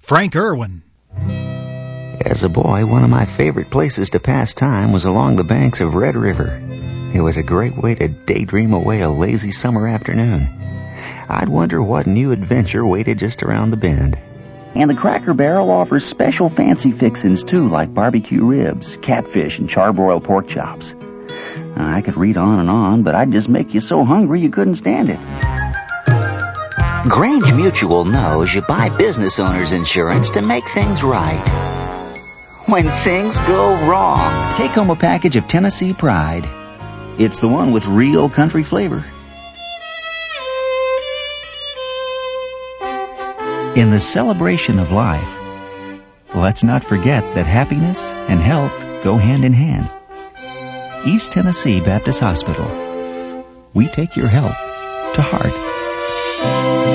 Frank Irwin. As a boy, one of my favorite places to pass time was along the banks of Red River. It was a great way to daydream away a lazy summer afternoon. I'd wonder what new adventure waited just around the bend. And the Cracker Barrel offers special fancy fixins, too, like barbecue ribs, catfish, and charbroiled pork chops. I could read on, but I'd just make you so hungry you couldn't stand it. Grange Mutual knows you buy business owner's insurance to make things right. When things go wrong, take home a package of Tennessee Pride. It's the one with real country flavor. In the celebration of life, let's not forget that happiness and health go hand in hand. East Tennessee Baptist Hospital. We take your health to heart.